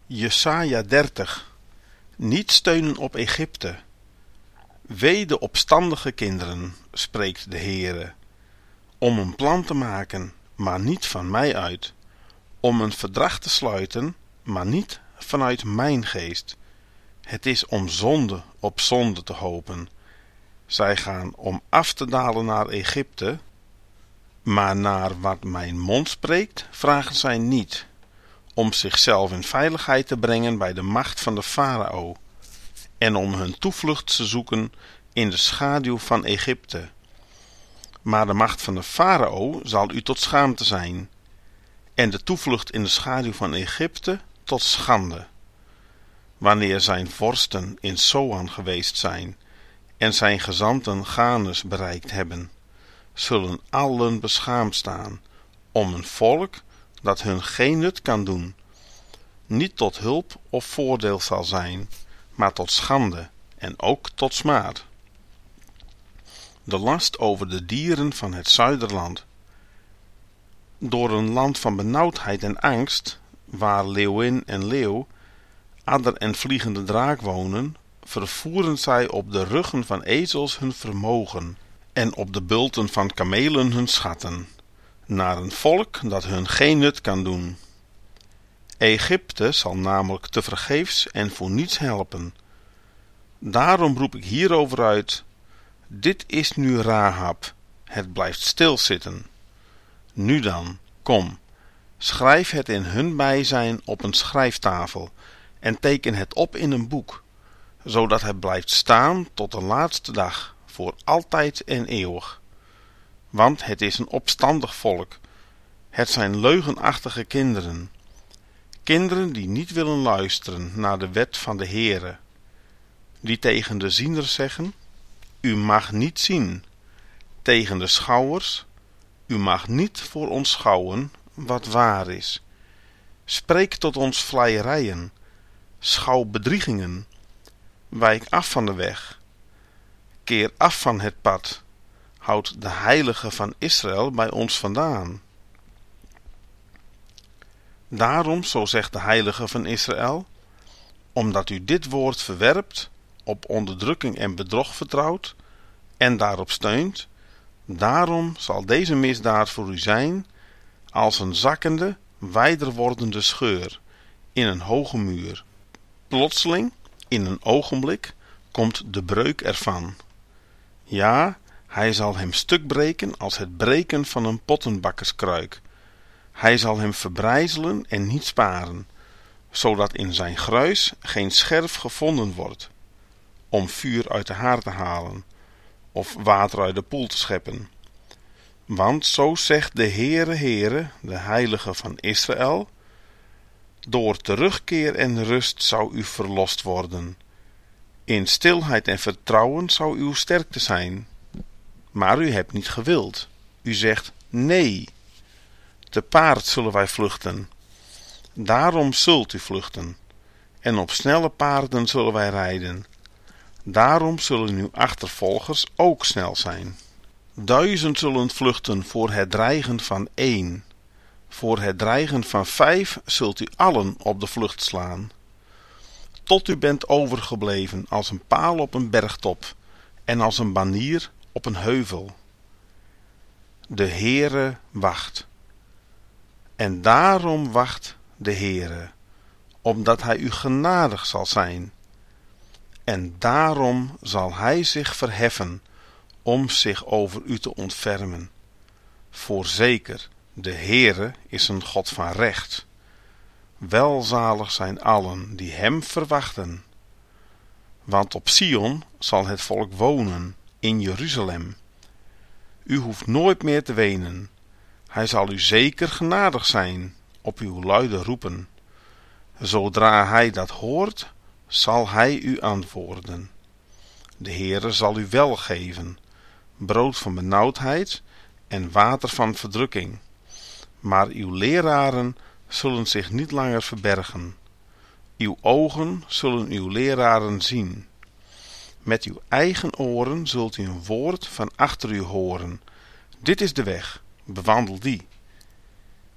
Jesaja 30. Niet steunen op Egypte. Wee de opstandige kinderen, spreekt de Heere, om een plan te maken, maar niet van mij uit, om een verdrag te sluiten, maar niet vanuit mijn geest. Het is om zonde op zonde te hopen. Zij gaan om af te dalen naar Egypte, maar naar wat mijn mond spreekt, vragen zij niet, om zichzelf in veiligheid te brengen bij de macht van de farao, en om hun toevlucht te zoeken in de schaduw van Egypte. Maar de macht van de farao zal u tot schaamte zijn, en de toevlucht in de schaduw van Egypte tot schande. Wanneer zijn vorsten in Zoan geweest zijn, en zijn gezanten Ganes bereikt hebben, zullen allen beschaamd staan, om een volk dat hun geen nut kan doen, niet tot hulp of voordeel zal zijn, maar tot schande en ook tot smaad. De last over de dieren van het zuiderland. Door een land van benauwdheid en angst, waar leeuwin en leeuw, adder en vliegende draak wonen, vervoeren zij op de ruggen van ezels hun vermogen en op de bulten van kamelen hun schatten, naar een volk dat hun geen nut kan doen. Egypte zal namelijk tevergeefs en voor niets helpen. Daarom roep ik hierover uit: dit is nu Rahab, het blijft stilzitten. Nu dan, kom, schrijf het in hun bijzijn op een schrijftafel en teken het op in een boek, zodat het blijft staan tot de laatste dag, voor altijd en eeuwig. Want het is een opstandig volk, het zijn leugenachtige kinderen, kinderen die niet willen luisteren naar de wet van de Heere, die tegen de zieners zeggen: u mag niet zien, tegen de schouwers: u mag niet voor ons schouwen wat waar is. Spreek tot ons vleierijen, schouw bedriegingen, wijk af van de weg, keer af van het pad, houd de heilige van Israël bij ons vandaan. Daarom, zo zegt de heilige van Israël, omdat u dit woord verwerpt, op onderdrukking en bedrog vertrouwt en daarop steunt, daarom zal deze misdaad voor u zijn als een zakkende, wijder wordende scheur in een hoge muur. Plotseling, in een ogenblik, komt de breuk ervan. Ja, hij zal hem stuk breken als het breken van een pottenbakkerskruik. Hij zal hem verbrijzelen en niet sparen, zodat in zijn gruis geen scherf gevonden wordt, om vuur uit de haard te halen, of water uit de poel te scheppen. Want zo zegt de Heere, de heilige van Israël: door terugkeer en rust zou u verlost worden. In stilheid en vertrouwen zou uw sterkte zijn. Maar u hebt niet gewild. U zegt: nee. Te paard zullen wij vluchten. Daarom zult u vluchten. En op snelle paarden zullen wij rijden. Daarom zullen uw achtervolgers ook snel zijn. 1000 zullen vluchten voor het dreigen van 1. Voor het dreigen van 5 zult u allen op de vlucht slaan. Tot u bent overgebleven als een paal op een bergtop en als een banier op een heuvel. De Heere wacht. En daarom wacht de Heere, omdat hij u genadig zal zijn. En daarom zal hij zich verheffen om zich over u te ontfermen. Voorzeker, de Heere is een God van recht. Welzalig zijn allen die hem verwachten. Want op Sion zal het volk wonen, in Jeruzalem. U hoeft nooit meer te wenen. Hij zal u zeker genadig zijn, op uw luide roepen. Zodra hij dat hoort, zal hij u antwoorden. De Heere zal u wel geven, brood van benauwdheid en water van verdrukking. Maar uw leraren zullen zich niet langer verbergen. Uw ogen zullen uw leraren zien. Met uw eigen oren zult u een woord van achter u horen. Dit is de weg, bewandel die.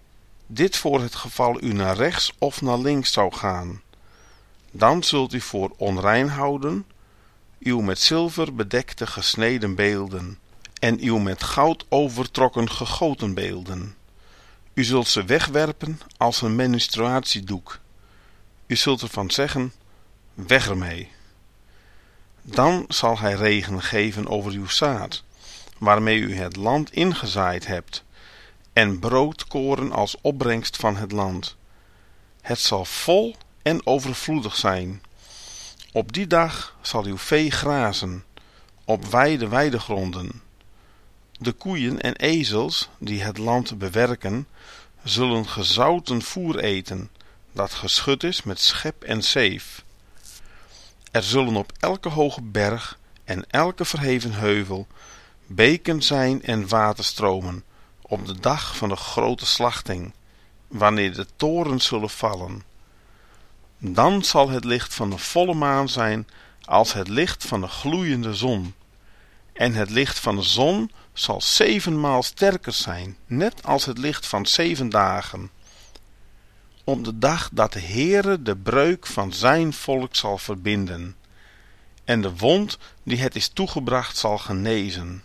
Dit voor het geval u naar rechts of naar links zou gaan. Dan zult u voor onrein houden uw met zilver bedekte gesneden beelden en uw met goud overtrokken gegoten beelden. U zult ze wegwerpen als een menstruatiedoek. U zult ervan zeggen, weg ermee. Dan zal hij regen geven over uw zaad, waarmee u het land ingezaaid hebt, en broodkoren als opbrengst van het land. Het zal vol en overvloedig zijn. Op die dag zal uw vee grazen, op wijde weidegronden. De koeien en ezels die het land bewerken, zullen gezouten voer eten, dat geschud is met schep en zeef. Er zullen op elke hoge berg en elke verheven heuvel beken zijn en waterstromen op de dag van de grote slachting, wanneer de torens zullen vallen. Dan zal het licht van de volle maan zijn als het licht van de gloeiende zon. En het licht van de zon zal 7 maal sterker zijn, net als het licht van 7 dagen. Op de dag dat de Heere de breuk van zijn volk zal verbinden, en de wond die het is toegebracht zal genezen.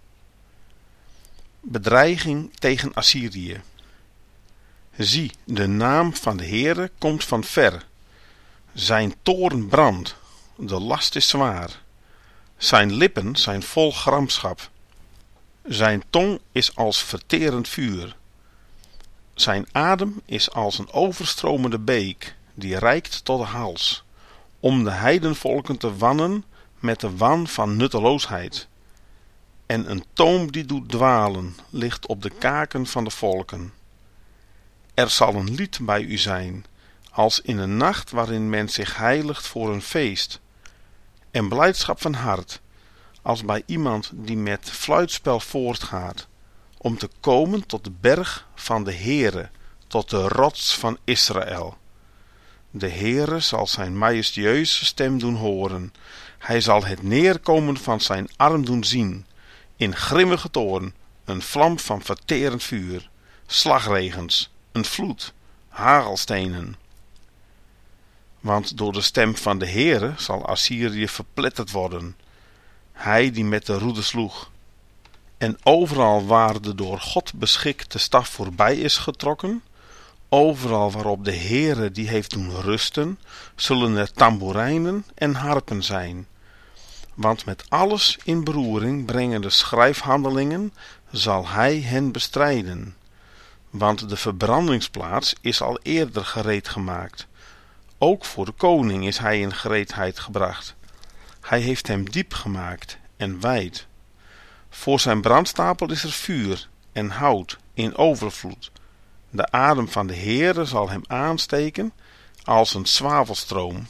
Bedreiging tegen Assyrië. Zie, de naam van de Heere komt van ver. Zijn toorn brandt, de last is zwaar. Zijn lippen zijn vol gramschap. Zijn tong is als verterend vuur. Zijn adem is als een overstromende beek, die reikt tot de hals, om de heidenvolken te wannen met de wan van nutteloosheid. En een toom die doet dwalen, ligt op de kaken van de volken. Er zal een lied bij u zijn, als in een nacht waarin men zich heiligt voor een feest, en blijdschap van hart, als bij iemand die met fluitspel voortgaat, om te komen tot de berg van de Heere, tot de rots van Israël. De Heere zal zijn majestueuze stem doen horen, hij zal het neerkomen van zijn arm doen zien, in grimmige toorn, een vlam van verterend vuur, slagregens, een vloed, hagelstenen. Want door de stem van de Heere zal Assyrië verpletterd worden, hij die met de roede sloeg. En overal waar de door God beschikte staf voorbij is getrokken, overal waarop de Heere die heeft doen rusten, zullen er tamboerijnen en harpen zijn. Want met alles in beroering brengende schrijfhandelingen zal hij hen bestrijden. Want de verbrandingsplaats is al eerder gereed gemaakt. Ook voor de koning is hij in gereedheid gebracht. Hij heeft hem diep gemaakt en wijd. Voor zijn brandstapel is er vuur en hout in overvloed. De adem van de Heere zal hem aansteken als een zwavelstroom.